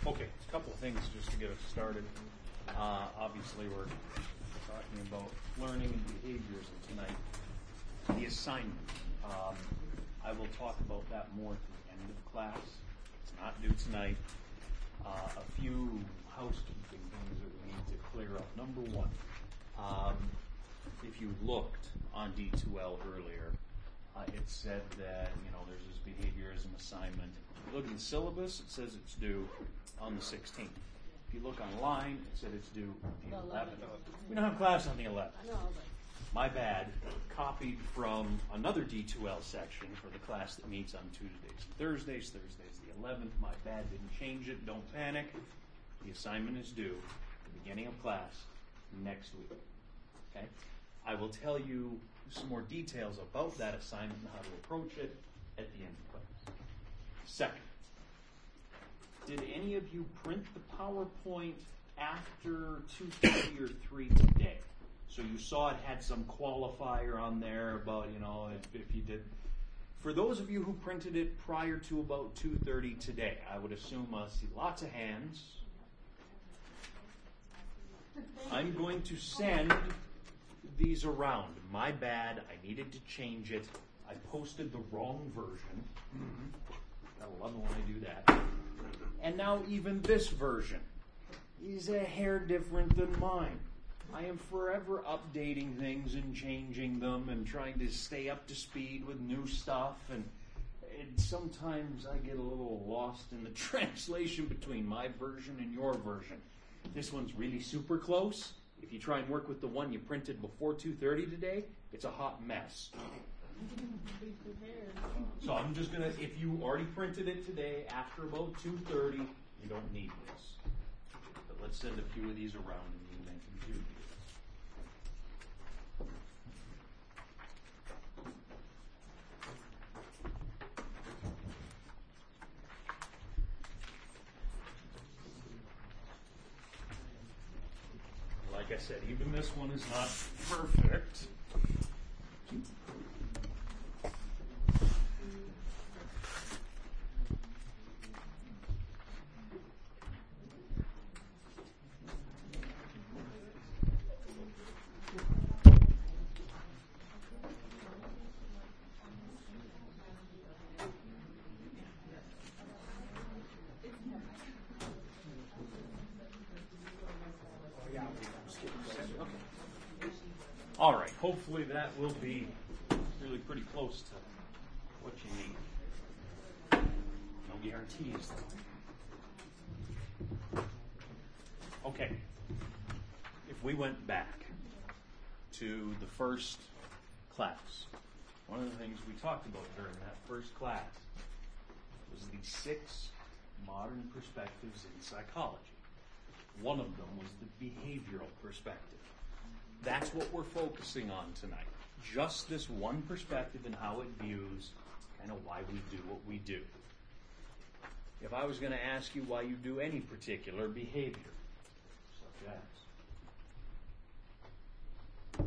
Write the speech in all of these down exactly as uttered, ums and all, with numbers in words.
Okay, a couple of things just to get us started. Uh, obviously, we're talking about learning and behaviors tonight. The assignment. Um, I will talk about that more at the end of class. It's not due tonight. Uh, a few housekeeping things that we need to clear up. Number one, um, if you looked on D two L earlier, uh, it said that, you know, there's this behaviorism assignment. If you look at the syllabus, it says it's due on the sixteenth. If you look online, it said it's due the eleventh. We don't have class on the eleventh. My bad. Copied from another D two L section for the class that meets on Tuesdays and Thursdays. Thursday's the eleventh. My bad. Didn't change it. Don't panic. The assignment is due at the beginning of class next week. Okay? I will tell you some more details about that assignment and how to approach it at the end of class. Second, did any of you print the PowerPoint after two thirty or three today? So you saw it had some qualifier on there about, you know, if, if you did. For those of you who printed it prior to about two thirty today, I would assume I see lots of hands. I'm going to send these around. My bad, I needed to change it. I posted the wrong version. Mm-hmm. I love it when I do that. And now even this version is a hair different than mine. I am forever updating things and changing them and trying to stay up to speed with new stuff. And, and sometimes I get a little lost in the translation between my version and your version. This one's really super close. If you try and work with the one you printed before two thirty today, it's a hot mess. So I'm just going to, if you already printed it today after about two thirty, you don't need this. But let's send a few of these around and you can do this. Like I said, even this one is not perfect. All right, hopefully that will be really pretty close to what you need. No guarantees, though. Okay, if we went back to the first class, one of the things we talked about during that first class was the six modern perspectives in psychology. One of them was the behavioral perspective. That's what we're focusing on tonight. Just this one perspective and how it views kind of why we do what we do. If I was going to ask you why you do any particular behavior, such as,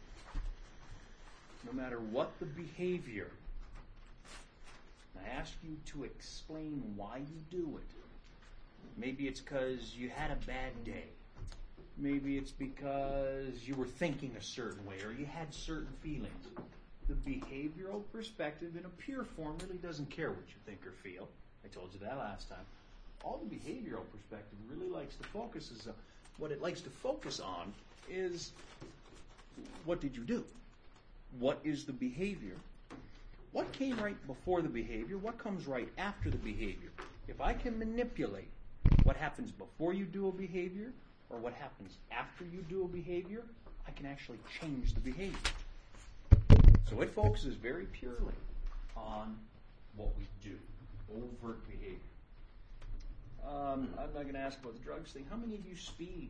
no matter what the behavior, I ask you to explain why you do it. Maybe it's because you had a bad day. Maybe it's because you were thinking a certain way or you had certain feelings. The behavioral perspective in a pure form really doesn't care what you think or feel. I told you that last time. All the behavioral perspective really likes to focus is, uh, what it likes to focus on is, what did you do? What is the behavior? What came right before the behavior? What comes right after the behavior? If I can manipulate what happens before you do a behavior or what happens after you do a behavior, I can actually change the behavior. So it focuses very purely on what we do, overt behavior. Um, I'm not going to ask about the drugs thing. How many of you speed?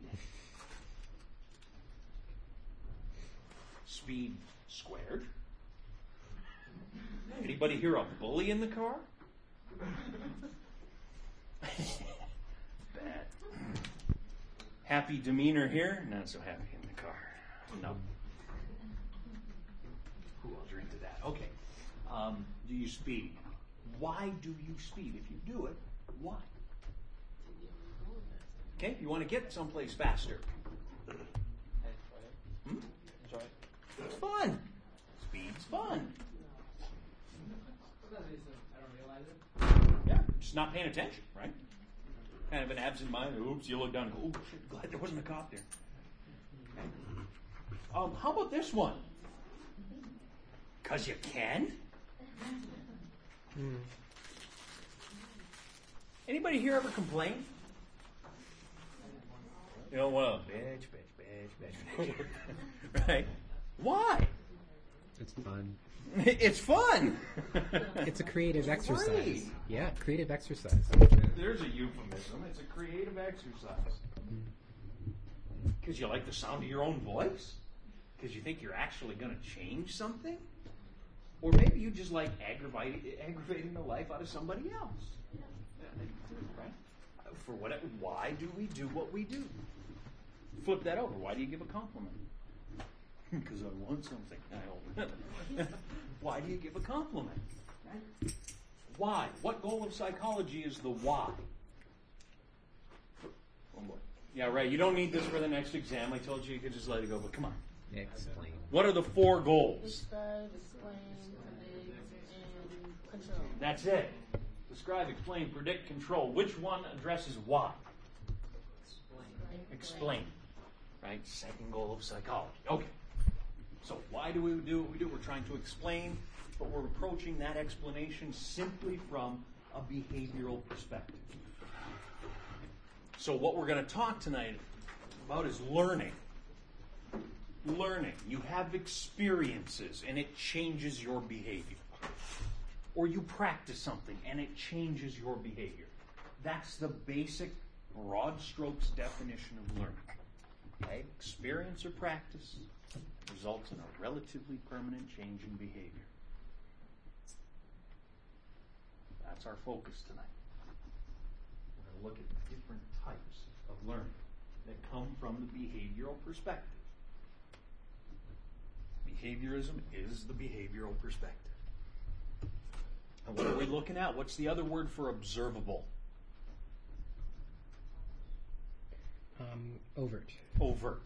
Speed squared? Anybody here a bully in the car? Bad. Happy demeanor here, not so happy in the car. No. Ooh, I'll drink to that. Okay. Um, do you speed? Why do you speed? If you do it, why? Okay, you want to get someplace faster. Hmm? Enjoy. It's fun. Speed's fun. Yeah, just not paying attention, right? Kind of an absent mind. Oops, you look down and go, oh, shit, glad there wasn't a cop there. Um, how about this one? Because you can? Mm. Anybody here ever complain? You know, well, bitch, bitch, bitch, bitch. Right? Why? It's fun. It's fun. It's a creative exercise. Right. Yeah, creative exercise. There's a euphemism. It's a creative exercise. Because you like the sound of your own voice? Because you think you're actually going to change something? Or maybe you just like aggravating, aggravating the life out of somebody else. Right? For what? Why do we do what we do? Flip that over. Why do you give a compliment? Because I want something. Why do you give a compliment? Right? Why? What goal of psychology is the why? One more. Yeah, right. You don't need this for the next exam. I told you you could just let it go, but come on. Explain. What are the four goals? Describe, explain, predict, and control. That's it. Describe, explain, predict, control. Which one addresses why? Explain. Explain. Right? Second goal of psychology. Okay. So why do we do what we do? We're trying to explain, but we're approaching that explanation simply from a behavioral perspective. So what we're going to talk tonight about is learning. Learning. You have experiences and it changes your behavior. Or you practice something and it changes your behavior. That's the basic broad strokes definition of learning. Okay? Experience or practice results in a relatively permanent change in behavior. That's our focus tonight. We're going to look at different types of learning that come from the behavioral perspective. Behaviorism is the behavioral perspective. And what are we looking at? What's the other word for observable? Um, overt. Overt.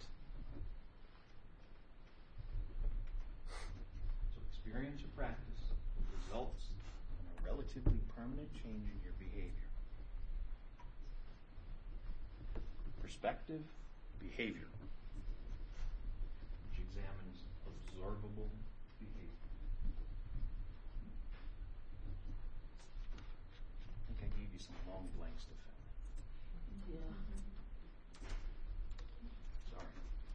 So experience or practice results in a relatively permanent change in your behavior. Perspective, behavior, which examines observable behavior. I think I gave you some long blanks to fill. Yeah. Sorry.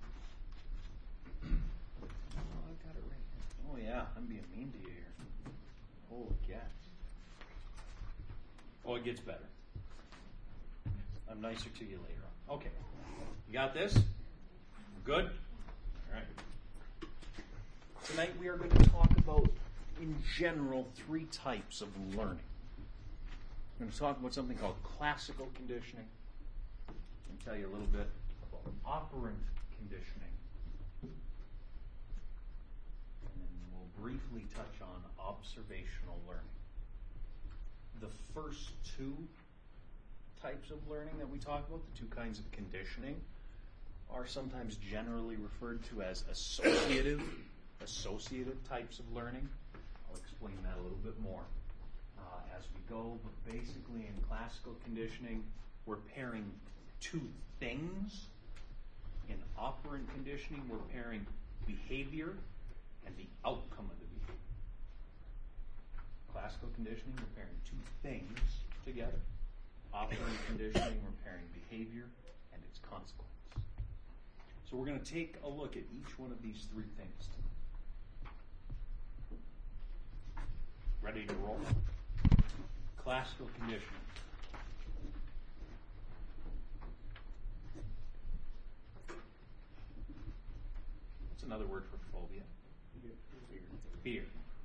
Oh, I've got it right here. Oh, yeah, I'm being mean to you here. Holy cats. Oh, it gets better. I'm nicer to you later on. Okay. You got this? Good? All right. Tonight we are going to talk about, in general, three types of learning. We're going to talk about something called classical conditioning. And tell you a little bit about operant conditioning. And then we'll briefly touch on observational learning. The first two types of learning that we talk about, the two kinds of conditioning, are sometimes generally referred to as associative, associative types of learning. I'll explain that a little bit more uh, as we go, but basically in classical conditioning, we're pairing two things. In operant conditioning, we're pairing behavior and the outcome of the behavior. Classical conditioning, we're pairing two things together. Operant conditioning, we're pairing behavior and its consequence. So we're going to take a look at each one of these three things tonight. Ready to roll? Classical conditioning. What's another word for phobia? Fear. Fear.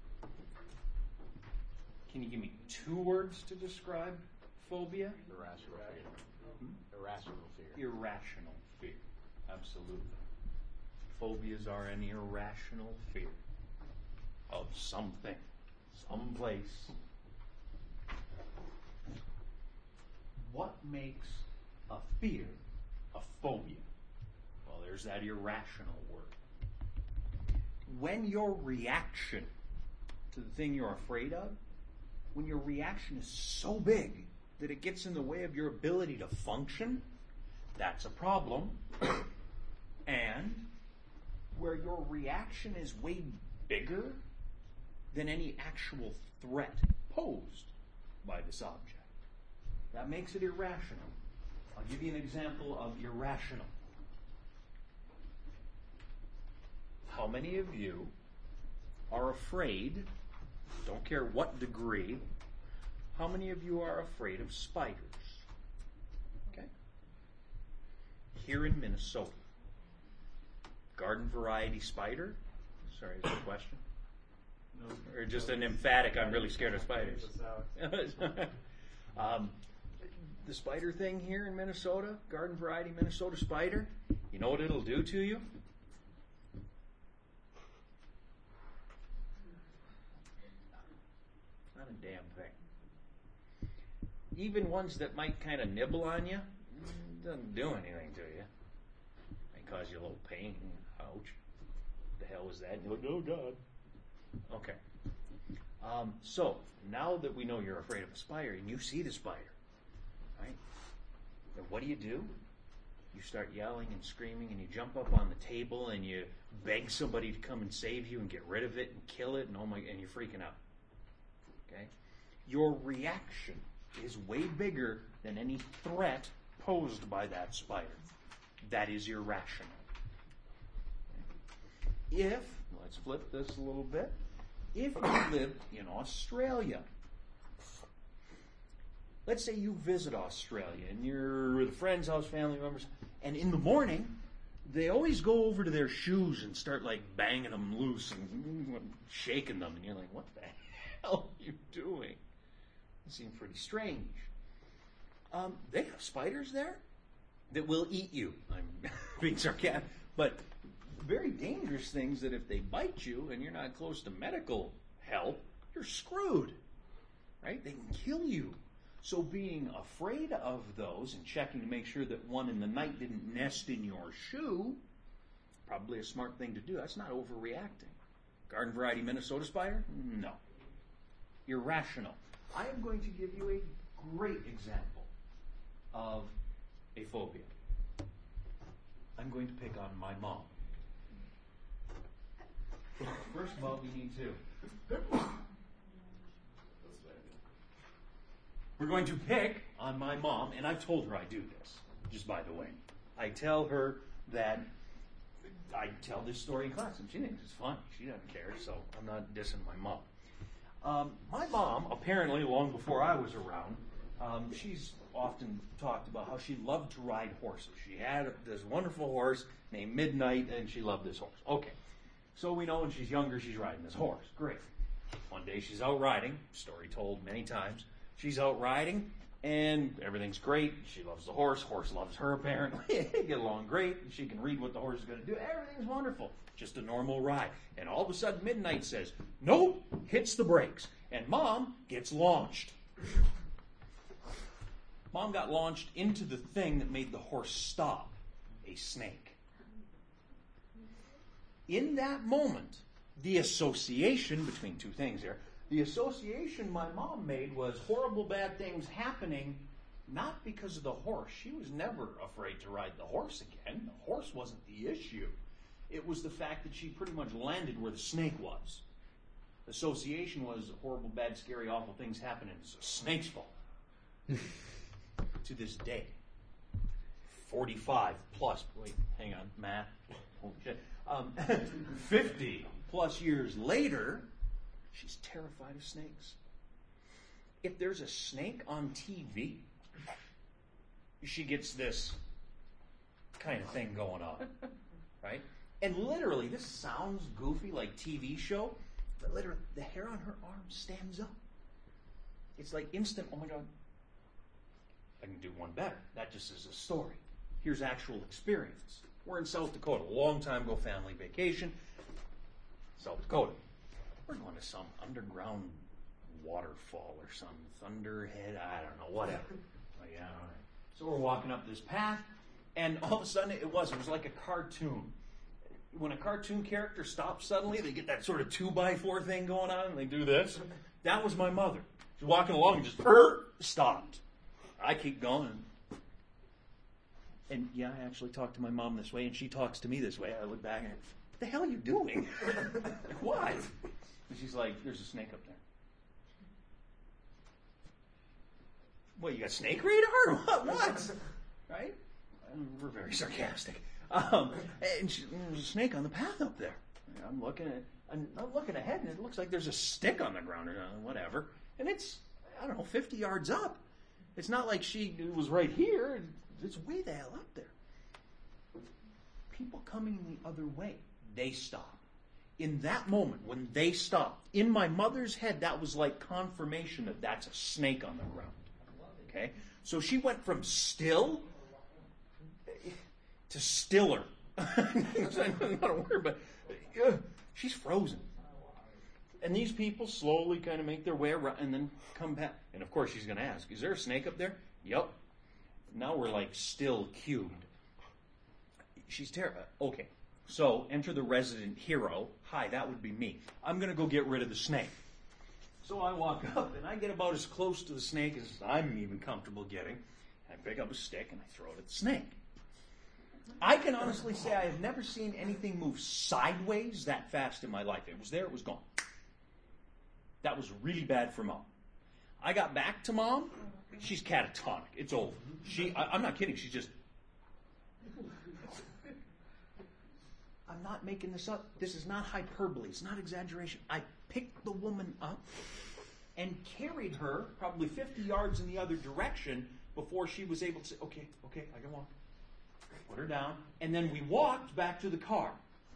Can you give me two words to describe phobia? Irrational fear. Hmm? Irrational fear. Irrational fear. Absolutely. Phobias are an irrational fear of something, someplace. What makes a fear, a phobia. Well, there's that irrational word. When your reaction to the thing you're afraid of, when your reaction is so big that it gets in the way of your ability to function, that's a problem. And where your reaction is way bigger than any actual threat posed by this object, that makes it irrational. I'll give you an example of irrational. How many of you are afraid, don't care what degree, how many of you are afraid of spiders? Okay? Here in Minnesota, garden variety spider? Sorry, is that a question? No. Or just an emphatic, I'm really scared of spiders. um, the spider thing here in Minnesota, garden variety Minnesota spider, you know what it'll do to you? Not a damn thing. Even ones that might kind of nibble on you, doesn't do anything to you. May cause you a little pain. Ouch. The hell was that? And you're like, oh God. Okay. Um, so, now that we know you're afraid of a spider, and you see the spider, right? Then what do you do? You start yelling and screaming, and you jump up on the table, and you beg somebody to come and save you and get rid of it and kill it, and oh my, and you're freaking out. Okay? Your reaction is way bigger than any threat posed by that spider. That is irrational. If, let's flip this a little bit, if you live in Australia, let's say you visit Australia and you're with a friend's house, family members, and in the morning, they always go over to their shoes and start like banging them loose and shaking them, and you're like, what the hell are you doing? It seems pretty strange. Um, they have spiders there that will eat you. I'm being sarcastic, but very dangerous things that if they bite you and you're not close to medical help, you're screwed, right? They can kill you. So being afraid of those and checking to make sure that one in the night didn't nest in your shoe, probably a smart thing to do. That's not overreacting. Garden variety Minnesota spider? No. Irrational. I am going to give you a great example of a phobia. I'm going to pick on my mom. First of all, we need to. We're going to pick on my mom, and I've told her I do this, just by the way. I tell her that I tell this story in class, and she thinks it's funny. She doesn't care, so I'm not dissing my mom. Um, my mom, apparently, long before I was around, um, she's often talked about how she loved to ride horses. She had this wonderful horse named Midnight, and she loved this horse. Okay. So we know when she's younger, she's riding this horse. Great. One day she's out riding, story told many times. She's out riding, and everything's great. She loves the horse. Horse loves her, apparently. They get along great. She can read what the horse is going to do. Everything's wonderful. Just a normal ride. And all of a sudden, Midnight says, nope, hits the brakes. And Mom gets launched. Mom got launched into the thing that made the horse stop, a snake. In that moment, the association between two things here, the association my mom made was horrible bad things happening, not because of the horse. She was never afraid to ride the horse again. The horse wasn't the issue. It was the fact that she pretty much landed where the snake was. Association was horrible, bad, scary, awful things happening. It's a snake's fault. To this day, forty-five plus, wait, hang on, math, holy shit. Um, fifty plus years later, she's terrified of snakes. If there's a snake on T V, she gets this kind of thing going on, right? And literally, this sounds goofy like T V show, but literally, the hair on her arm stands up. It's like instant, oh my God. I can do one better. That just is a story. Here's actual experience. We're in South Dakota, a long time ago, family vacation. South Dakota. We're going to some underground waterfall or some thunderhead, I don't know, whatever. Oh, yeah, all right. So we're walking up this path, and all of a sudden it was, it was like a cartoon. When a cartoon character stops suddenly, they get that sort of two by four thing going on, and they do this. That was my mother. She's walking along and just er, stopped. I keep going. And yeah, I actually talk to my mom this way, and she talks to me this way. I look back and, what the hell are you doing? Like, why? And she's like, there's a snake up there. What, you got snake radar? What? What? Right? And we're very sarcastic. Um, and she, there's a snake on the path up there. And I'm looking at, I'm, I'm looking ahead, and it looks like there's a stick on the ground or whatever. And it's, I don't know, fifty yards up. It's not like she was right here. It's way the hell up there. People coming the other way, they stop. In that moment, when they stopped, in my mother's head, that was like confirmation that that's a snake on the ground. Okay? So she went from still to stiller. Not a word, but uh, she's frozen. And these people slowly kind of make their way around and then come back. And of course she's going to ask, is there a snake up there? Yep. Now we're like still cubed. She's terrified. Okay. So enter the resident hero. Hi, that would be me. I'm going to go get rid of the snake. So I walk up and I get about as close to the snake as I'm even comfortable getting. I pick up a stick and I throw it at the snake. I can honestly say I have never seen anything move sideways that fast in my life. It was there, it was gone. That was really bad for Mom. I got back to Mom. She's catatonic. It's over. She, I, I'm not kidding. She's just. I'm not making this up. This is not hyperbole. It's not exaggeration. I picked the woman up and carried her probably fifty yards in the other direction before she was able to say, okay, okay, I can walk. Put her down. And then we walked back to the car.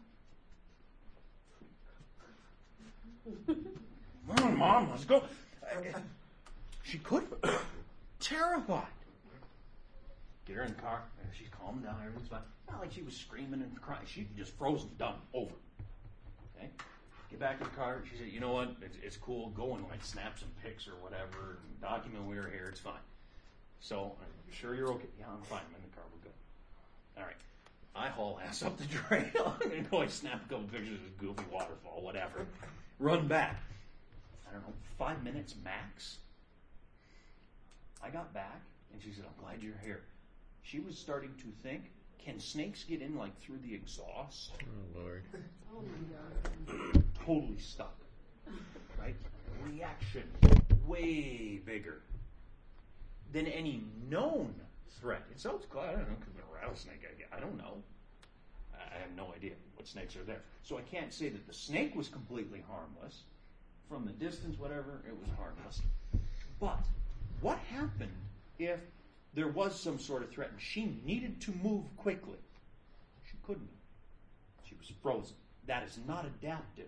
Come on, Mom, let's go. She couldn't. Terrified. Get her in the car. She's calmed down. Everything's fine. Not like she was screaming and crying. She just frozen. Done. Over. Okay? Get back in the car. She said, you know what? It's, it's cool. Go and like snap some pics or whatever. Document we were here. It's fine. So, I'm sure you're okay. Yeah, I'm fine. I'm in the car. We're good. All right. I haul ass up the trail. I'm going to go and snap a couple pictures of this goofy waterfall, whatever. Run back. I don't know, five minutes max. I got back, and she said, I'm glad you're here. She was starting to think, can snakes get in, like, through the exhaust? Oh, Lord. Oh, my God. Totally stuck. Right? Reaction way bigger than any known threat. It sounds cool. I don't know, could be a rattlesnake. I, I don't know. I have no idea what snakes are there. So I can't say that the snake was completely harmless. From the distance, whatever, it was harmless. But what happened if there was some sort of threat and she needed to move quickly? She couldn't. She was frozen. That is not adaptive.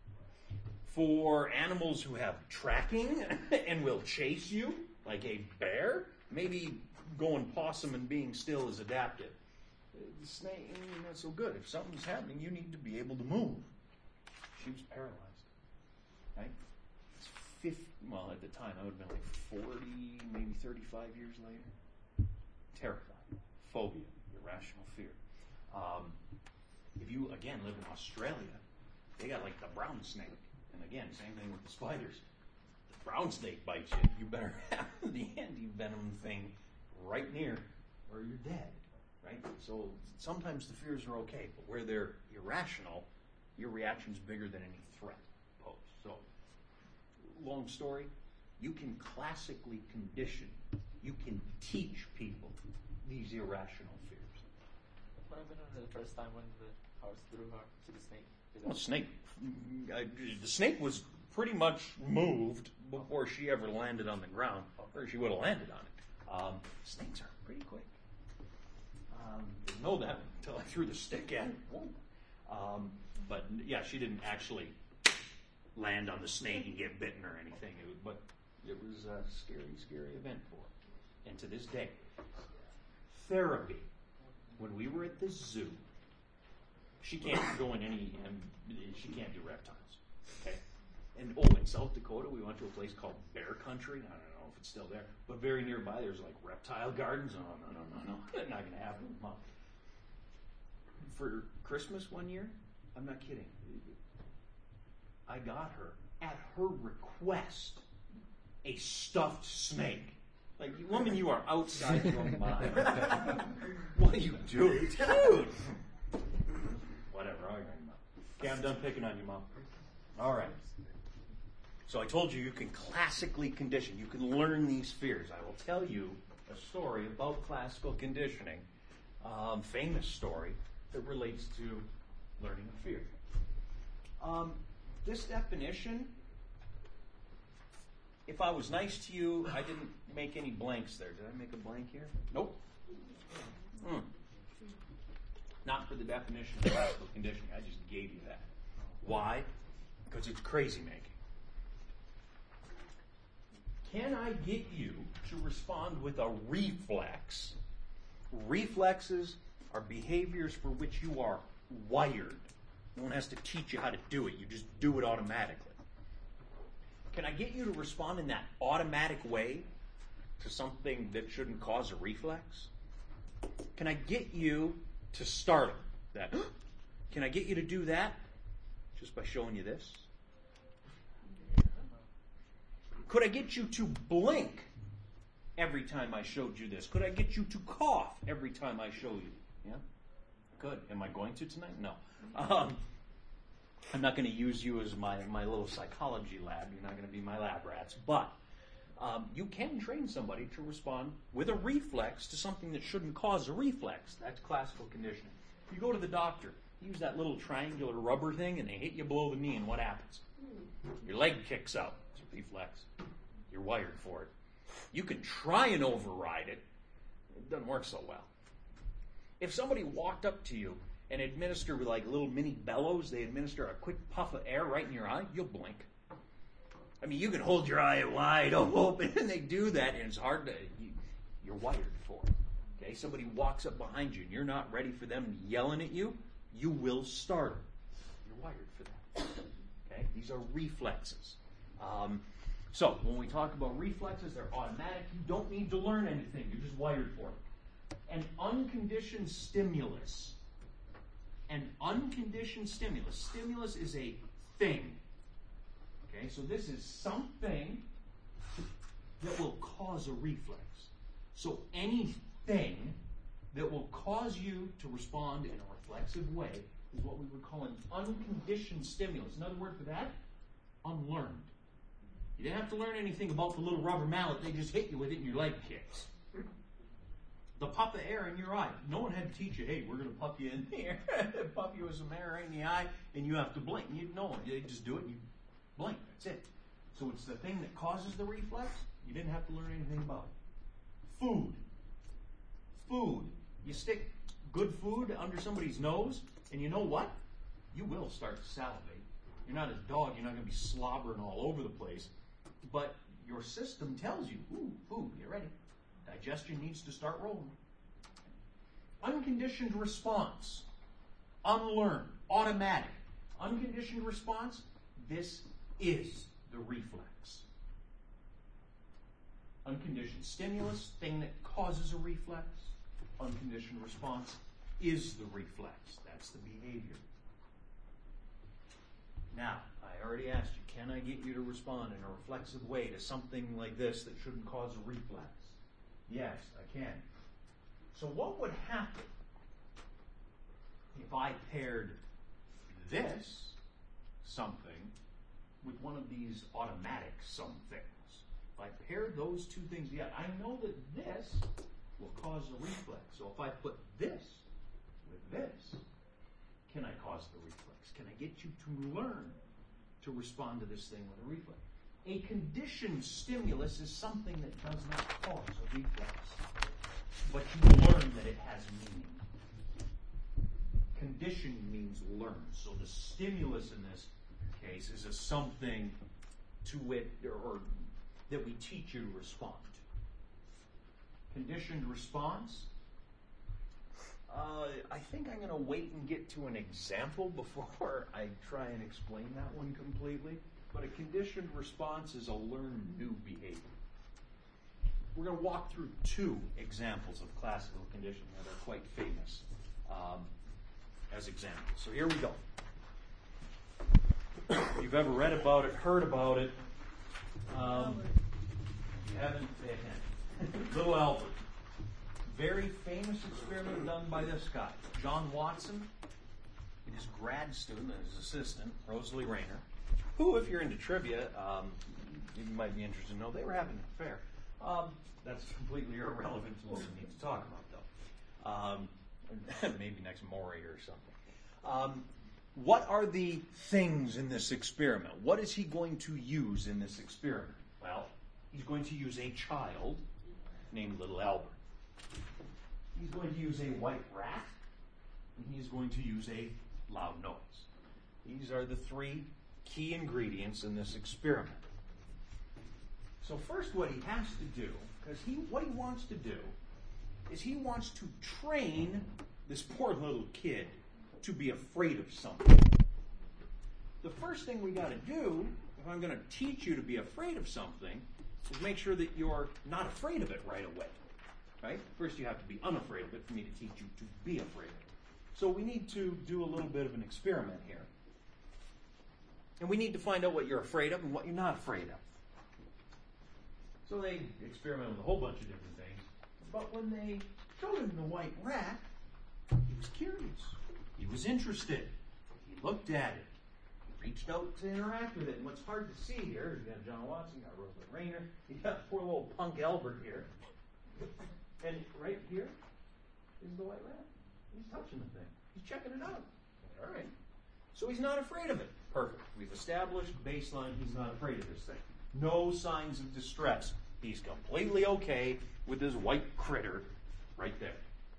For animals who have tracking and will chase you, like a bear, maybe going possum and being still is adaptive. The snake, not so good. If something's happening, you need to be able to move. She was paralyzed. Right? It's fifty, well, at the time, I would have been like forty, maybe thirty-five years later. Terrified. Phobia. Irrational fear. Um, if you, again, live in Australia, they got like the brown snake. And again, same thing with the spiders. The brown snake bites you, you better have the anti-venom thing right near or you're dead. Right? So sometimes the fears are okay, but where they're irrational, your reaction's bigger than any threat posed. So, long story, you can classically condition, you can teach people these irrational fears. What happened on the first time when the horse threw her to the snake? Did Well, it- snake, I, the snake was pretty much moved before she ever landed on the ground, or she would have landed on it. Um, snakes are pretty quick. Um, didn't know that until I threw the stick at her. Um, but yeah, she didn't actually land on the snake and get bitten or anything. It was, but it was a scary, scary event for her. And to this day, therapy. When we were at the zoo, she can't go in any, and she can't do reptiles. Okay, And oh, in South Dakota, we went to a place called Bear Country. I don't know if it's still there, but very nearby, there's like reptile gardens. Oh, no, no, no, no. That's not going to happen with Mom. For Christmas one year, I'm not kidding, I got her, at her request, a stuffed snake. Like, woman, you are outside your mind. What do you do? Dude! Whatever, all right, Mom. Okay, I'm done picking on you, Mom. All right. So I told you you can classically condition. You can learn these fears. I will tell you a story about classical conditioning, um, famous story that relates to learning a fear. Um, this definition, if I was nice to you, I didn't make any blanks there. Did I make a blank here? Nope. Hmm. Not for the definition of classical conditioning. I just gave you that. Why? Because it's crazy making. Can I get you to respond with a reflex? Reflexes are behaviors for which you are wired. No one has to teach you how to do it. You just do it automatically. Can I get you to respond in that automatic way to something that shouldn't cause a reflex? Can I get you to startle that? Can I get you to do that just by showing you this? Could I get you to blink every time I showed you this? Could I get you to cough every time I show you? Yeah? Good. Am I going to tonight? No. Um, I'm not going to use you as my, my little psychology lab. You're not going to be my lab rats. But um, you can train somebody to respond with a reflex to something that shouldn't cause a reflex. That's classical conditioning. You go to the doctor, use that little triangular rubber thing, and they hit you below the knee, and what happens? Your leg kicks out. It's a reflex. You're wired for it. You can try and override it. It doesn't work so well. If somebody walked up to you and administered with like little mini bellows, they administer a quick puff of air right in your eye, you'll blink. I mean, you can hold your eye wide open, and they do that, and it's hard to, you, you're wired for it. Okay, somebody walks up behind you, and you're not ready for them yelling at you, you will startle. You're wired for that. Okay, these are reflexes. Um, so, when we talk about reflexes, they're automatic. You don't need to learn anything. You're just wired for it. An unconditioned stimulus. An unconditioned stimulus. Stimulus is a thing. Okay, so this is something that will cause a reflex. So anything that will cause you to respond in a reflexive way is what we would call an unconditioned stimulus. Another word for that? Unlearned. You didn't have to learn anything about the little rubber mallet. They just hit you with it and your leg kicks. The puff of air in your eye. No one had to teach you, hey, we're going to puff you in here. Puff you with some air right in the eye, and you have to blink. You know, you just do it and you blink. That's it. So it's the thing that causes the reflex. You didn't have to learn anything about it. Food. Food. You stick good food under somebody's nose, and you know what? You will start to salivate. You're not a dog. You're not going to be slobbering all over the place. But your system tells you, ooh, food, get ready. Digestion needs to start rolling. Unconditioned response. Unlearned. Automatic. Unconditioned response. This is the reflex. Unconditioned stimulus, thing that causes a reflex. Unconditioned response is the reflex. That's the behavior. Now, I already asked you, can I get you to respond in a reflexive way to something like this that shouldn't cause a reflex? Yes, I can. So what would happen if I paired this something with one of these automatic somethings? If I paired those two things together, I know that this will cause a reflex. So if I put this with this, can I cause the reflex? Can I get you to learn to respond to this thing with a reflex? A conditioned stimulus is something that does not cause a reflex, but you learn that it has meaning. Conditioned means learn. So the stimulus in this case is a something to it, or, or that we teach you to respond to. Conditioned response. Uh, I think I'm going to wait and get to an example before I try and explain that one completely. but a conditioned response is a learned new behavior. We're going to walk through two examples of classical conditioning that are quite famous um, as examples. So here we go. If you've ever read about it, heard about it, um, if you haven't, pay attention. Little Albert. Very famous experiment done by this guy, John Watson, and his grad student and his assistant, Rosalie Rayner, who, if you're into trivia, um, you might be interested to know, they were having an affair. Um, that's completely irrelevant to what we need to talk about, though. Um, maybe next Maury or something. Um, what are the things in this experiment? What is he going to use in this experiment? Well, he's going to use a child named Little Albert. He's going to use a white rat, and he's going to use a loud noise. These are the three key ingredients in this experiment. So first what he has to do, because he what he wants to do, is he wants to train this poor little kid to be afraid of something. The first thing we got to do, if I'm going to teach you to be afraid of something, is make sure that you're not afraid of it right away. Right? First you have to be unafraid of it for me to teach you to be afraid of it. So we need to do a little bit of an experiment here. And we need to find out what you're afraid of and what you're not afraid of. So they experimented with a whole bunch of different things. But when they showed him the white rat, he was curious. He was interested. He looked at it. He reached out to interact with it. And what's hard to see here, you got John Watson, you got Rosalie Rayner, you got poor little punk Albert here. And right here is the white rat. He's touching the thing. He's checking it out. All right. So he's not afraid of it. Perfect. We've established baseline. He's not afraid of this thing. No signs of distress. He's completely okay with this white critter right there.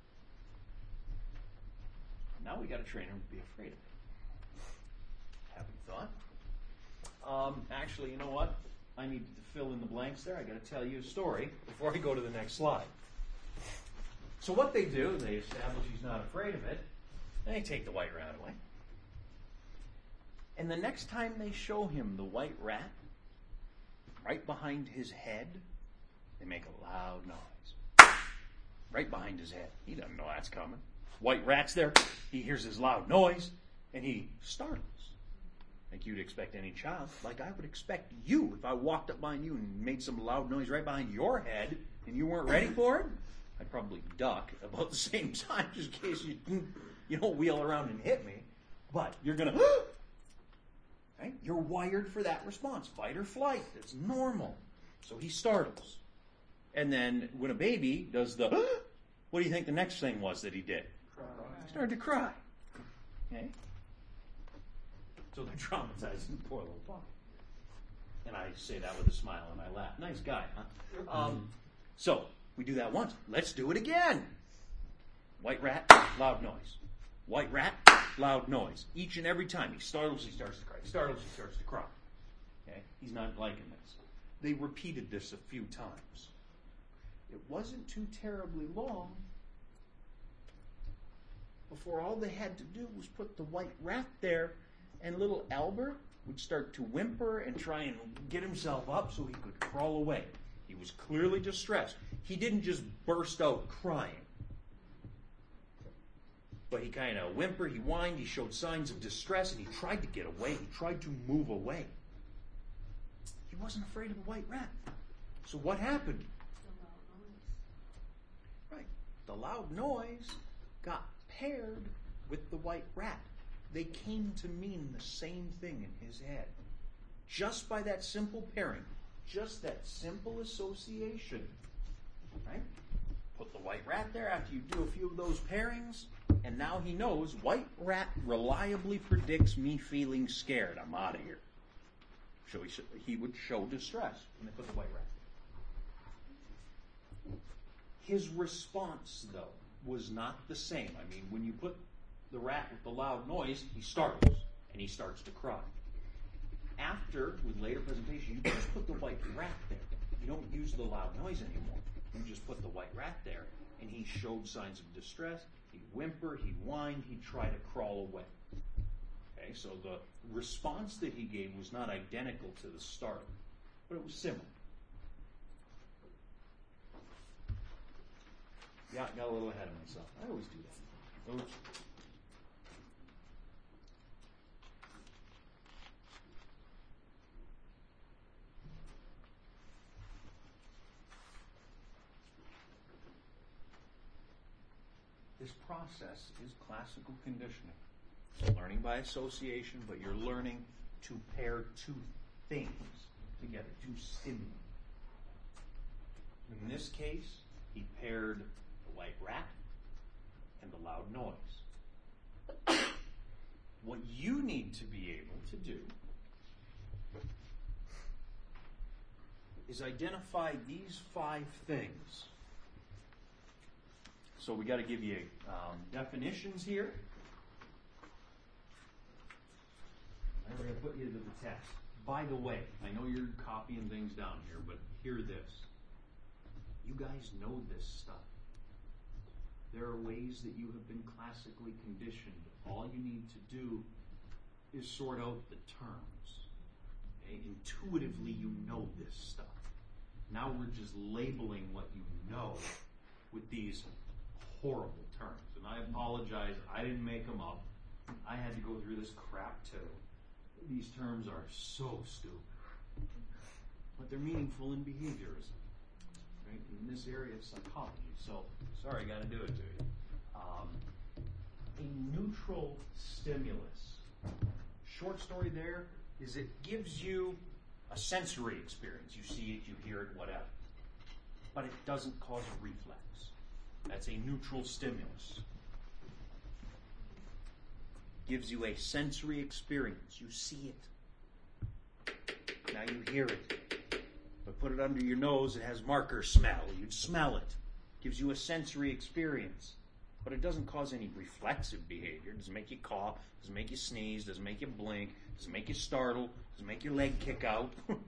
Now we got to train him to be afraid of it. Have you thought? Um, actually, you know what? I need to fill in the blanks there. I got to tell you a story before I go to the next slide. So what they do, they establish he's not afraid of it, and they take the white rat away. And the next time they show him the white rat, right behind his head, they make a loud noise. Right behind his head. He doesn't know that's coming. White rat's there. He hears his loud noise, and he startles. Like you'd expect any child. Like I would expect you, if I walked up behind you and made some loud noise right behind your head, and you weren't ready for it, I'd probably duck about the same time, just in case you, you don't wheel around and hit me. But you're going to, right? You're wired for that response, fight or flight. It's normal. So he startles. And then when a baby does the, what do you think the next thing was that he did? Cry. He started to cry. Okay? So they're traumatizing the poor little puppy. And I say that with a smile and I laugh. Nice guy, huh? Um, so, we do that once. Let's do it again. White rat, loud noise. White rat, loud noise. Each and every time he startles, he starts to cry. He startles, he starts to cry. Okay? He's not liking this. They repeated this a few times. It wasn't too terribly long before all they had to do was put the white rat there, and little Albert would start to whimper and try and get himself up so he could crawl away. He was clearly distressed. He didn't just burst out crying. But he kind of whimpered, he whined, he showed signs of distress, and he tried to get away. He tried to move away. He wasn't afraid of the white rat. So what happened? Right. The loud noise got paired with the white rat. They came to mean the same thing in his head. Just by that simple pairing. Just that simple association. Right? Put the white rat there after you do a few of those pairings, and now he knows white rat reliably predicts me feeling scared. I'm out of here. So he, he would show distress when they put the white rat there. His response, though, was not the same. I mean, when you put the rat with the loud noise, he startles, and he starts to cry. After, with later presentation, you just put the white rat there. You don't use the loud noise anymore. You just put the white rat there, and he showed signs of distress. He'd whimper, he'd whine, he'd try to crawl away. Okay? Okay, so the response that he gave was not identical to the startle, but it was similar. Yeah, I got a little ahead of myself. I always do that. Oops. This process is classical conditioning. So learning by association, but you're learning to pair two things together, two stimuli. In this case, he paired the white rat and the loud noise. What you need to be able to do is identify these five things. So we got to give you um, definitions here. And we're going to put you to the test. By the way, I know you're copying things down here, but hear this. You guys know this stuff. There are ways that you have been classically conditioned. All you need to do is sort out the terms. Okay? Intuitively, you know this stuff. Now we're just labeling what you know with these horrible terms. And I apologize, I didn't make them up. I had to go through this crap too. These terms are so stupid. But they're meaningful in behaviorism, right? In this area of psychology. So, sorry, I got to do it to you. Um, a neutral stimulus. Short story there is it gives you a sensory experience. You see it, you hear it, whatever. But it doesn't cause a reflex. That's a neutral stimulus. Gives you a sensory experience. You see it. Now you hear it. But put it under your nose, it has marker smell. You'd smell it. Gives you a sensory experience. But it doesn't cause any reflexive behavior. It doesn't make you cough. Doesn't make you sneeze. Doesn't make you blink. Doesn't make you startle. Doesn't make your leg kick out. Right?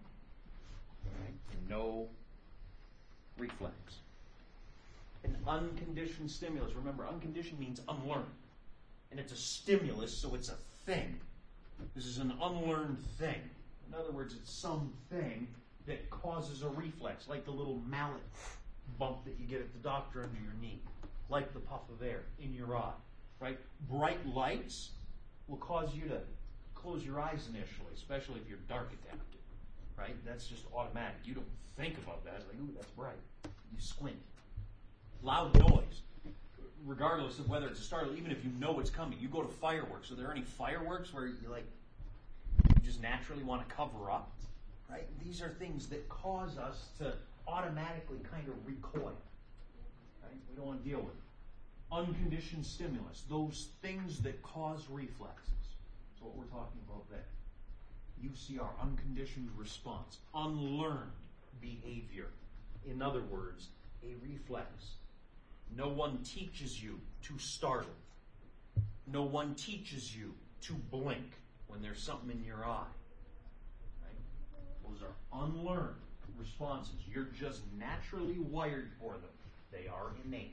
No reflex. An unconditioned stimulus. Remember, unconditioned means unlearned. And it's a stimulus, so it's a thing. This is an unlearned thing. In other words, it's something that causes a reflex, like the little mallet bump that you get at the doctor under your knee, like the puff of air in your eye, right? Bright lights will cause you to close your eyes initially, especially if you're dark adapted, right? That's just automatic. You don't think about that. It's like, ooh, that's bright. You squint. Loud noise. Regardless of whether it's a startle, even if you know it's coming, you go to fireworks. Are there any fireworks where you like you just naturally want to cover up? Right? These are things that cause us to automatically kind of recoil. Right? We don't want to deal with it. Unconditioned stimulus, those things that cause reflexes. That's what we're talking about there. U C R, unconditioned response, unlearned behavior. In other words, a reflex. No one teaches you to startle. No one teaches you to blink when there's something in your eye. Right? Those are unlearned responses. You're just naturally wired for them. They are innate.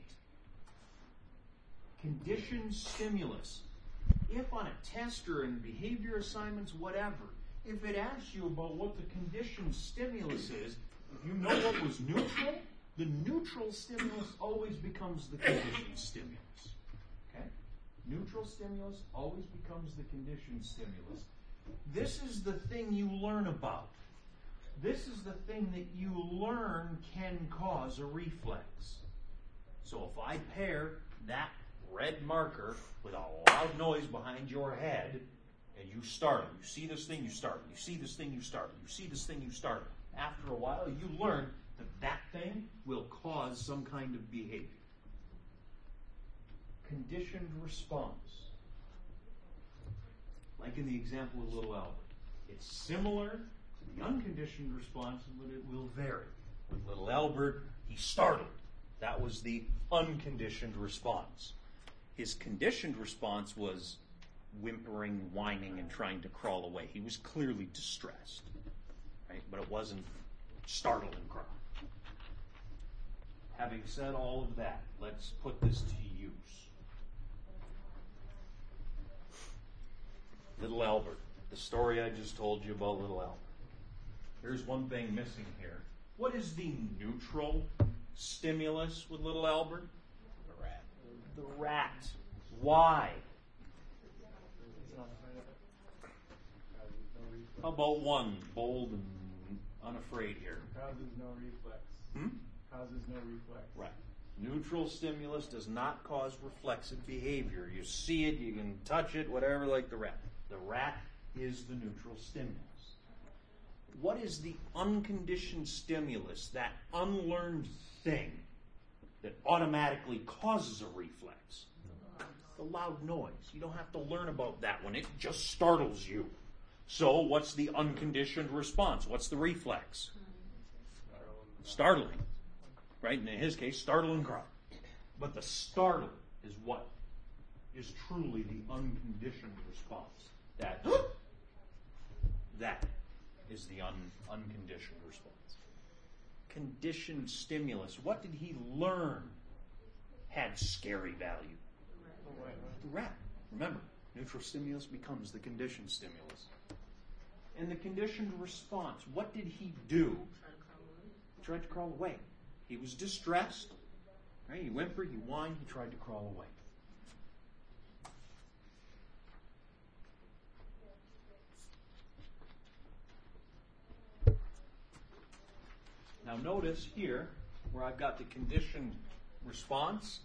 Conditioned stimulus. If on a test or in behavior assignments, whatever, if it asks you about what the conditioned stimulus is, if you know what was neutral, the neutral stimulus always becomes the conditioned stimulus. Okay? Neutral stimulus always becomes the conditioned stimulus. This is the thing you learn about. This is the thing that you learn can cause a reflex. So if I pair that red marker with a loud noise behind your head, and you startle, you see this thing, you startle, you see this thing, you startle, you see this thing, you startle. After a while, you learn that that thing will cause some kind of behavior. Conditioned response. Like in the example of little Albert. It's similar to the unconditioned response, but it will vary. With little Albert, he startled. That was the unconditioned response. His conditioned response was whimpering, whining, and trying to crawl away. He was clearly distressed, right? But it wasn't startle and cry. Having said all of that, let's put this to use. Little Albert. The story I just told you about Little Albert. There's one thing missing here. What is the neutral stimulus with Little Albert? The rat. The rat. Why? He's not afraid of it. How about one bold and unafraid here? Causes no reflex. Hmm? Causes no reflex. Right. Neutral stimulus does not cause reflexive behavior. You see it, you can touch it, whatever, like the rat. The rat is the neutral stimulus. What is the unconditioned stimulus, that unlearned thing that automatically causes a reflex? The loud noise. You don't have to learn about that one. It just startles you. So what's the unconditioned response? What's the reflex? Startling. Right? And in his case, startle and cry. But the startle is what is truly the unconditioned response. That, that is the un, unconditioned response. Conditioned stimulus. What did he learn had scary value? The rat. Remember, neutral stimulus becomes the conditioned stimulus. And the conditioned response. What did he do? He tried to crawl away. He was distressed. Right? He whimpered, he whined, he tried to crawl away. Now notice here, where I've got the conditioned response.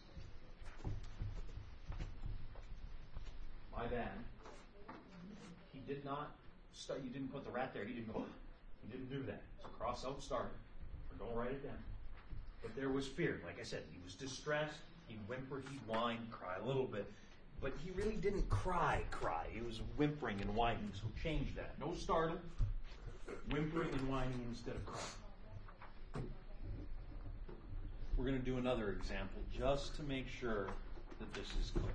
My bad. He did not, start, you didn't put the rat there. He didn't go, he didn't do that. So cross out started. Or don't write it down. But there was fear. Like I said, he was distressed. He whimpered, he whined, cry a little bit. But he really didn't cry, cry. He was whimpering and whining. So change that. No startle. Whimpering and whining instead of crying. We're going to do another example just to make sure that this is clear.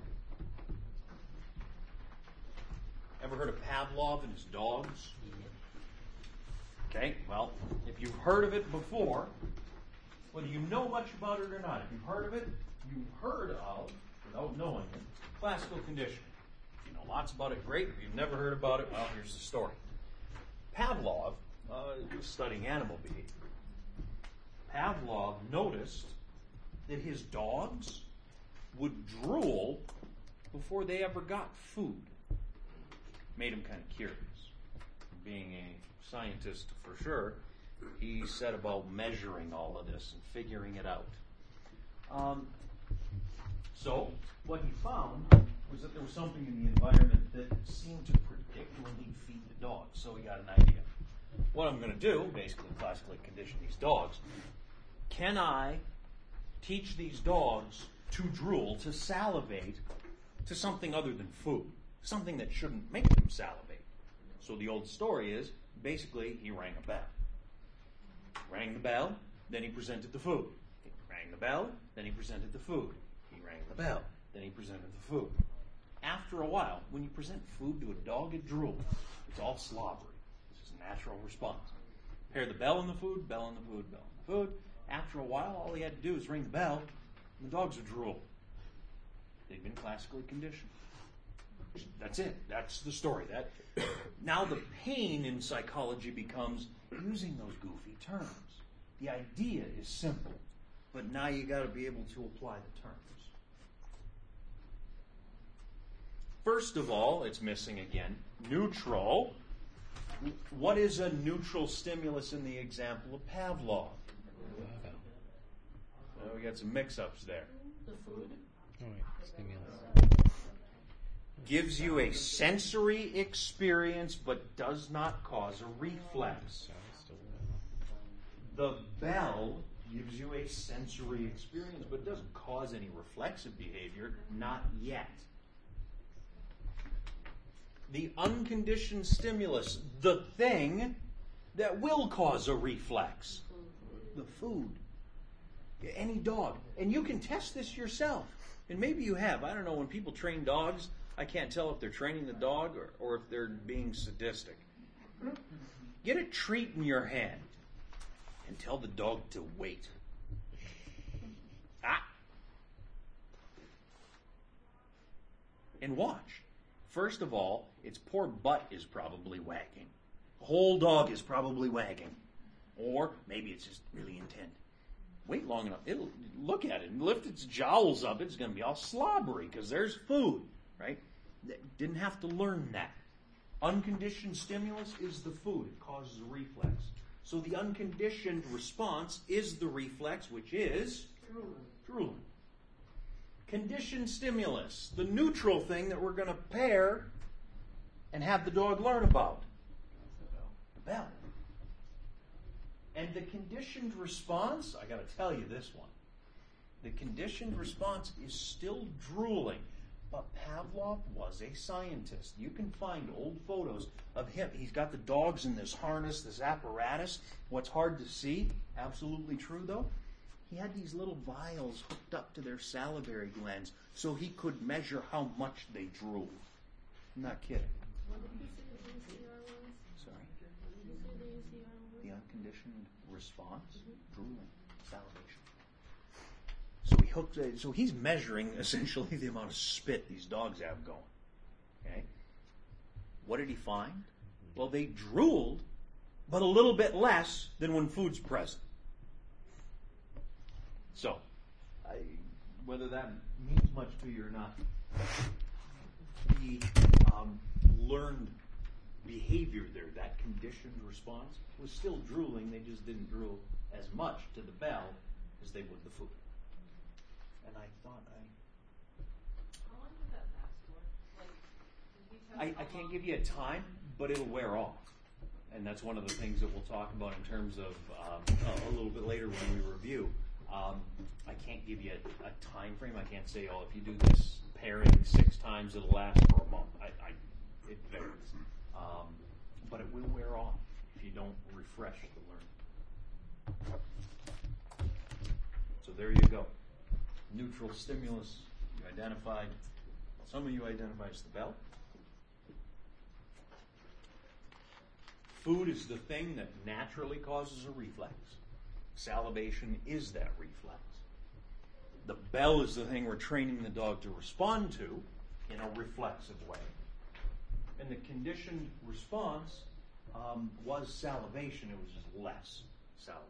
Ever heard of Pavlov and his dogs? Okay, well, if you've heard of it before, whether you know much about it or not, if you've heard of it, you've heard of, without knowing it, classical conditioning. If you know lots about it, great. If you've never heard about it, well, here's the story. Pavlov uh, was studying animal behavior. Pavlov noticed that his dogs would drool before they ever got food. Made him kind of curious. Being a scientist for sure, he set about measuring all of this and figuring it out. Um, so, what he found was that there was something in the environment that seemed to predict when he'd feed the dogs. So he got an idea. What I'm going to do, basically classically condition these dogs, can I teach these dogs to drool, to salivate, to something other than food? Something that shouldn't make them salivate. So the old story is, basically, he rang a bell. Rang the bell, then he presented the food. He rang the bell, then he presented the food. He rang the bell, then he presented the food. After a while, when you present food to a dog, it drools. It's all slobbery. This is a natural response. Pair the bell and the food, bell and the food, bell and the food. After a while, all he had to do was ring the bell, and the dogs would drool. They've been classically conditioned. That's it. That's the story. That now the pain in psychology becomes using those goofy terms. The idea is simple, but now you got to be able to apply the terms. First of all, it's missing again. Neutral. What is a neutral stimulus in the example of Pavlov? Well, we got some mix-ups there. The food. Oh, wait, stimulus. Gives you a sensory experience but does not cause a reflex. The bell gives you a sensory experience but doesn't cause any reflexive behavior, not yet. The unconditioned stimulus, the thing that will cause a reflex, the food. Any dog. And you can test this yourself. And maybe you have. I don't know, when people train dogs, I can't tell if they're training the dog or, or if they're being sadistic. Get a treat in your hand and tell the dog to wait. Ah! And watch. First of all, its poor butt is probably wagging. The whole dog is probably wagging. Or maybe it's just really intent. Wait long enough, it'll look at it and lift its jowls up, it's going to be all slobbery because there's food, right? Didn't have to learn that. Unconditioned stimulus is the food. It causes a reflex. So the unconditioned response is the reflex, which is drooling. Conditioned stimulus, the neutral thing that we're going to pair and have the dog learn about. The bell. And the conditioned response, I got to tell you this one. The conditioned response is still drooling. But Pavlov was a scientist. You can find old photos of him. He's got the dogs in this harness, this apparatus. What's hard to see, absolutely true though, he had these little vials hooked up to their salivary glands so he could measure how much they drool. I'm not kidding. What did you say the A C R was? Sorry? What did you say the A C R was? The unconditioned response, drooling, salivation. So he hooked. So he's measuring essentially the amount of spit these dogs have going. Okay. What did he find? Well, they drooled, but a little bit less than when food's present. So, I, whether that means much to you or not, the um, learned behavior there, that conditioned response, was still drooling. They just didn't drool as much to the bell as they would the food. And I thought I... How long would that last for? Like, did you tell I, me I how can't long? give you a time, but it'll wear off. And that's one of the things that we'll talk about in terms of um, a, a little bit later when we review. Um, I can't give you a, a time frame. I can't say, oh, if you do this pairing six times, it'll last for a month. I, I, it varies. Um, but it will wear off if you don't refresh the learning. So there you go. Neutral stimulus, you identified. Some of you identified as the bell. Food is the thing that naturally causes a reflex. Salivation is that reflex. The bell is the thing we're training the dog to respond to in a reflexive way. And the conditioned response um, was salivation. It was just less salivation.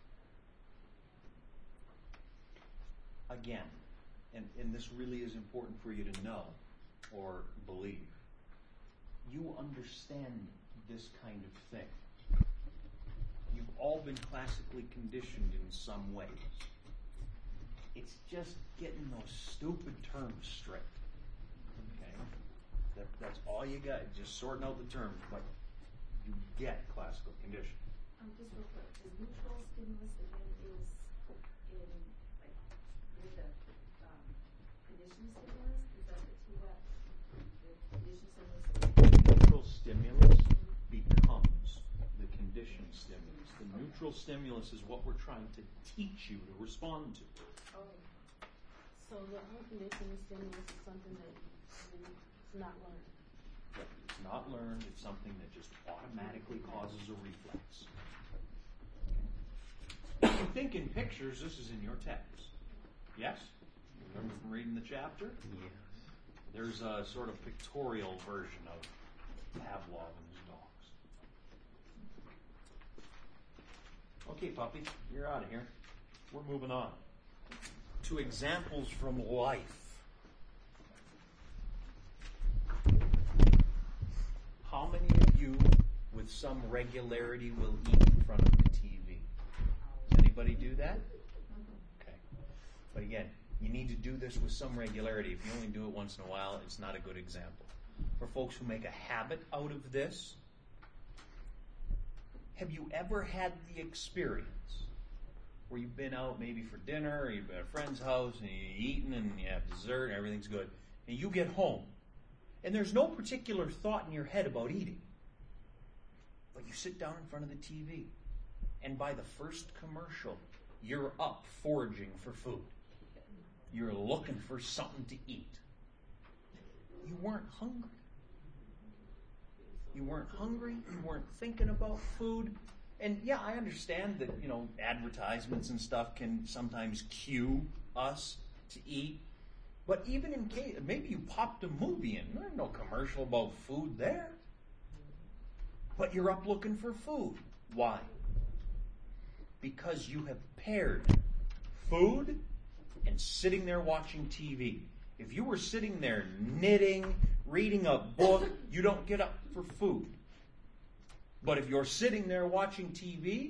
Again, and, and this really is important for you to know or believe, you understand this kind of thing. You've all been classically conditioned in some ways. It's just getting those stupid terms straight. Okay? That, that's all you got, just sorting out the terms, but you get classical conditioning. Um, just real quick, the neutral stimulus again is in, like, with the, um, conditioned stimulus, is that the two that, the conditioned stimulus? Neutral stimulus becomes the conditioned stimulus. The neutral stimulus is what we're trying to teach you to respond to. Okay. So the unconditioned stimulus is something that is not learned. But it's not learned, it's something that just automatically causes a reflex. If you think in pictures, this is in your text. Yes? Remember from reading the chapter? Yes. There's a sort of pictorial version of Pavlov and his dogs. Okay, puppy, you're out of here. We're moving on to examples from life. How many of you, with some regularity, will eat in front of the T V? Does anybody do that? Okay. But again, you need to do this with some regularity. If you only do it once in a while, it's not a good example. For folks who make a habit out of this, have you ever had the experience where you've been out maybe for dinner, or you've been at a friend's house, and you're eating, and you have dessert, and everything's good, and you get home, and there's no particular thought in your head about eating, but you sit down in front of the T V, and by the first commercial, you're up foraging for food. You're looking for something to eat. You weren't hungry. You weren't hungry. You weren't thinking about food. And yeah, I understand that, you know, advertisements and stuff can sometimes cue us to eat. But even in case, maybe you popped a movie in, there's no commercial about food there. But you're up looking for food. Why? Because you have paired food and sitting there watching T V. If you were sitting there knitting, reading a book, you don't get up for food. But if you're sitting there watching T V,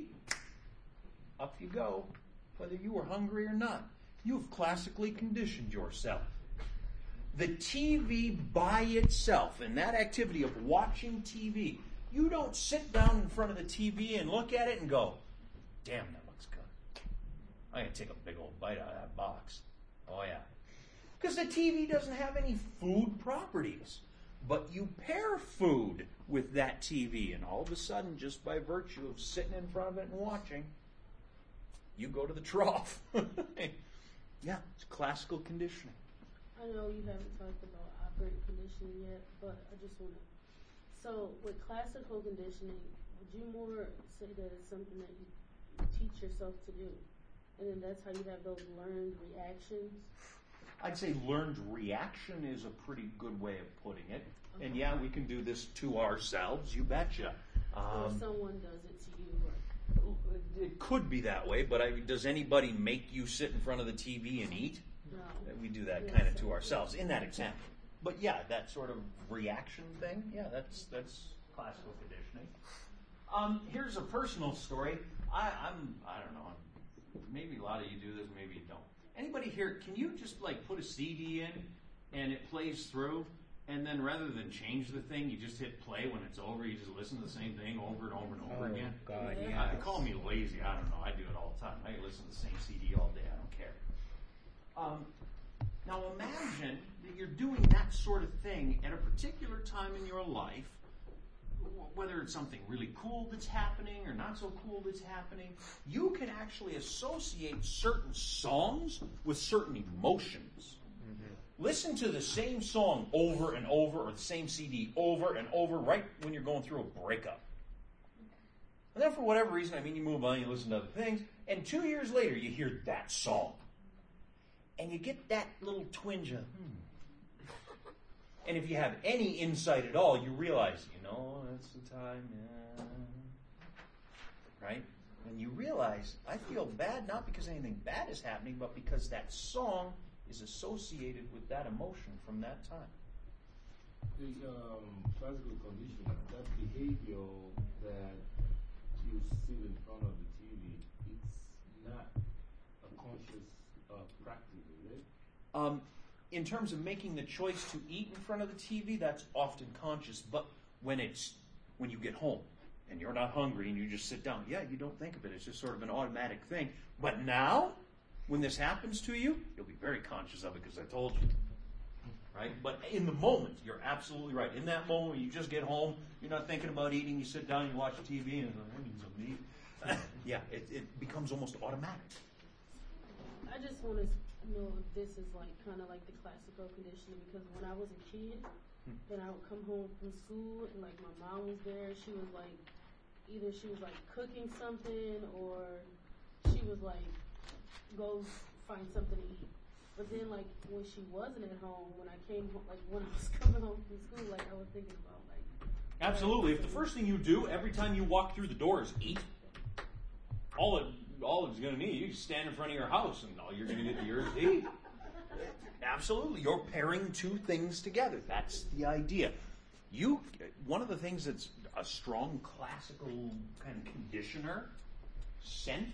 up you go, whether you were hungry or not. You've classically conditioned yourself. The T V by itself, and that activity of watching T V, you don't sit down in front of the T V and look at it and go, damn, that looks good. I can take a big old bite out of that box. Oh, yeah. Because the T V doesn't have any food properties. But you pair food with that T V, and all of a sudden, just by virtue of sitting in front of it and watching, you go to the trough. Yeah, it's classical conditioning. I know you haven't talked about operant conditioning yet, but I just want to. So, with classical conditioning, would you more say that it's something that you teach yourself to do? And then that's how you have those learned reactions? I'd say learned reaction is a pretty good way of putting it. Okay. And yeah, we can do this to ourselves, you betcha. Or Um, someone does it to you? Or, it could be that way, but I, does anybody make you sit in front of the T V and eat? no. We do that Yeah, kind of so- to ourselves in that example. But yeah, that sort of reaction thing, yeah, that's that's classical conditioning. Um, here's a personal story. I, I'm I don't know. Maybe a lot of you do this, maybe you don't. Anybody here? Can you just like put a C D in and it plays through, and then rather than change the thing, you just hit play when it's over. You just listen to the same thing over and over and over Oh, again. God, Yeah. yeah. Uh, call me lazy. I don't know. I do it all the time. I can listen to the same C D all day. I don't care. Um, now imagine that you're doing that sort of thing at a particular time in your life, w- whether it's something really cool that's happening or not so cool that's happening. You can actually associate certain songs with certain emotions. Listen to the same song over and over, or the same C D over and over, right when you're going through a breakup. And then for whatever reason, I mean, you move on, you listen to other things, and two years later, you hear that song. And you get that little twinge of, hmm. And if you have any insight at all, you realize, you know, that's the time, yeah. Right? And you realize, I feel bad not because anything bad is happening, but because that song is associated with that emotion from that time. The um, classical conditioning, that behavior that you sit in front of the T V, it's not a conscious uh, practice, is it? Um, in terms of making the choice to eat in front of the T V, that's often conscious. But when it's when you get home and you're not hungry and you just sit down, yeah, you don't think of it. It's just sort of an automatic thing. But now, when this happens to you, you'll be very conscious of it because I told you. Right? But in the moment, you're absolutely right. In that moment when you just get home, you're not thinking about eating, you sit down, you watch T V, and it's like, I need some meat. Yeah, it, it becomes almost automatic. I just want to know if this is like kind of like the classical conditioning, because when I was a kid, and I would come home from school and like my mom was there, she was like, either she was like cooking something or she was like, go find something to eat. But then like when she wasn't at home, when I came home, like when I was coming home from school, like I was thinking about like. Absolutely. If the first thing you do every time you walk through the door is eat, all it all it's going to need, you stand in front of your house and all you're going to get here is eat. Absolutely. You're pairing two things together. That's the idea. You, one of the things that's a strong classical kind of conditioner, scent,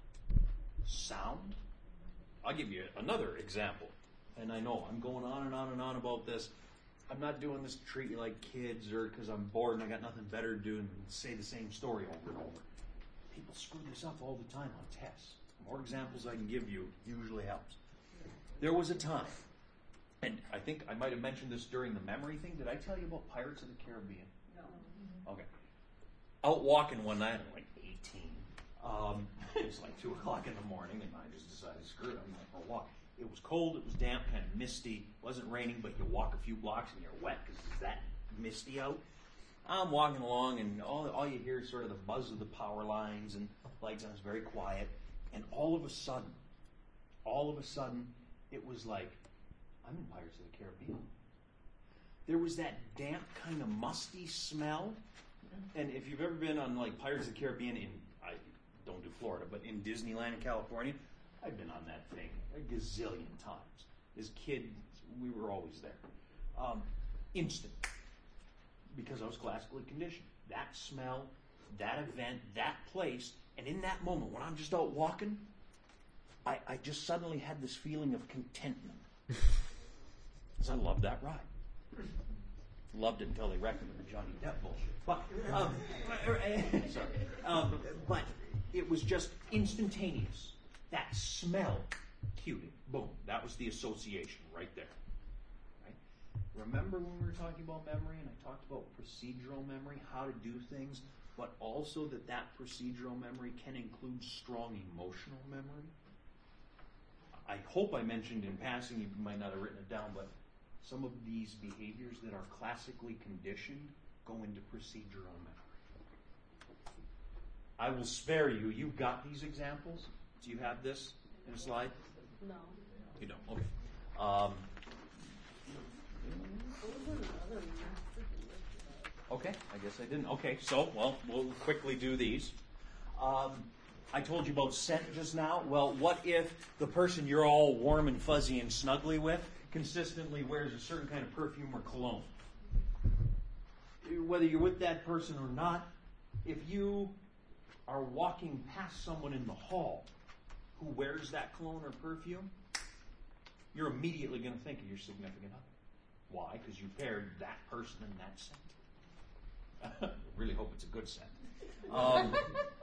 sound. I'll give you another example. And I know I'm going on and on and on about this. I'm not doing this to treat you like kids or because I'm bored and I got nothing better to do than say the same story over and over. People screw this up all the time on tests. The more examples I can give you usually helps. There was a time, and I think I might have mentioned this during the memory thing. Did I tell you about Pirates of the Caribbean? No. Okay. Out walking one night, I'm like eighteen. Um, it was like two o'clock in the morning, and I just decided, screw it, I'm going for a walk. It was cold, it was damp, kind of misty. It wasn't raining, but you walk a few blocks and you're wet because it's that misty out. I'm walking along, and all, all you hear is sort of the buzz of the power lines and lights, and it's very quiet. And all of a sudden, all of a sudden, it was like, I I'm in Pirates of the Caribbean. There was that damp, kind of musty smell. And if you've ever been on like Pirates of the Caribbean in, I don't do Florida, but in Disneyland in California, I've been on that thing a gazillion times. As kids, we were always there. Um, instant. Because I was classically conditioned. That smell, that event, that place, and in that moment when I'm just out walking, I, I just suddenly had this feeling of contentment. Because I loved that ride. Loved it until they wrecked it with the Johnny Depp bullshit. But, um, sorry. Um, but it was just instantaneous. That smell cued it. Boom. That was the association right there. Right? Remember when we were talking about memory and I talked about procedural memory, how to do things, but also that that procedural memory can include strong emotional memory? I hope I mentioned in passing, you might not have written it down, but some of these behaviors that are classically conditioned go into procedural memory. I will spare you. You've got these examples? Do you have this in a slide? No. You don't? Okay. Um, okay, I guess I didn't. Okay, so, well, we'll quickly do these. Um, I told you about scent just now. Well, what if the person you're all warm and fuzzy and snuggly with consistently wears a certain kind of perfume or cologne? Whether you're with that person or not, if you are walking past someone in the hall who wears that cologne or perfume, you're immediately going to think of your significant other. Why? Because you paired that person and that scent. Really hope it's a good scent. Um,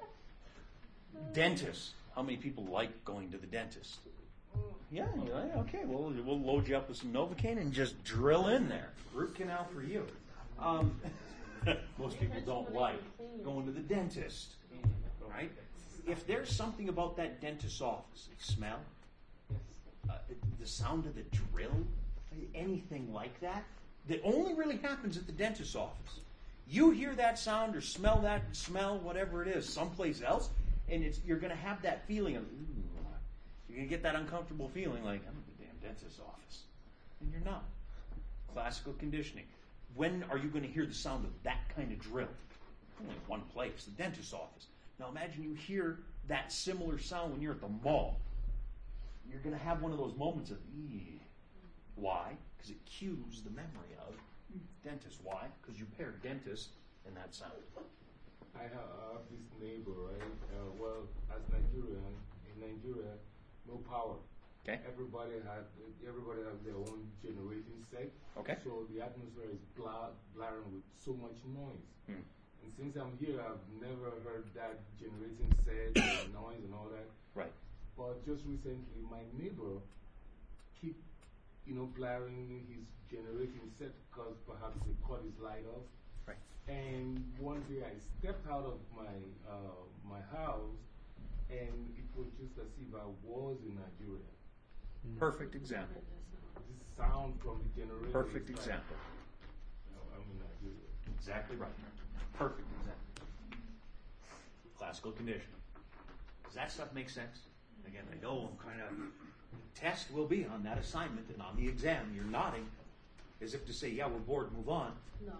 dentist. How many people like going to the dentist? Yeah, yeah, okay. Well, we'll load you up with some Novocaine and just drill in there. Root canal for you. Um, most people don't like going to the dentist, right? If there's something about that dentist's office, the smell, uh, the sound of the drill, anything like that, that only really happens at the dentist's office. You hear that sound or smell that smell, whatever it is, someplace else, and it's, you're going to have that feeling of, ooh, you're going to get that uncomfortable feeling like, I'm at the damn dentist's office. And you're not. Classical conditioning. When are you going to hear the sound of that kind of drill? Only one place, the dentist's office. Now imagine you hear that similar sound when you're at the mall. You're going to have one of those moments of, ee. Why? Because it cues the memory of dentist. Why? Because you pair dentist and that sound. I have this neighbor, right? Uh, well, as Nigerian, in Nigeria, no power. Okay. Everybody had, everybody has their own generating set. Okay. So the atmosphere is bla blaring with so much noise. Hmm. And since I'm here, I've never heard that generating set and noise and all that. Right. But just recently, my neighbor keep, you know, blaring his generating set because perhaps they cut his light off. Right. And one day I stepped out of my, uh, my house and it was just as if I was in Nigeria. Perfect example. This sound from the generator. Perfect is like, example. you know, I'm in Nigeria. Exactly right. Perfect example. Classical conditioning. Does that stuff make sense? Again, I know I'm kind of, test will be on that assignment and on the exam. You're nodding as if to say, yeah, we're bored, move on. No.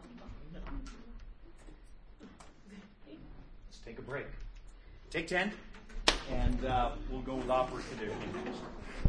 Let's take a break. Take ten, and uh, we'll go with operant conditioning next.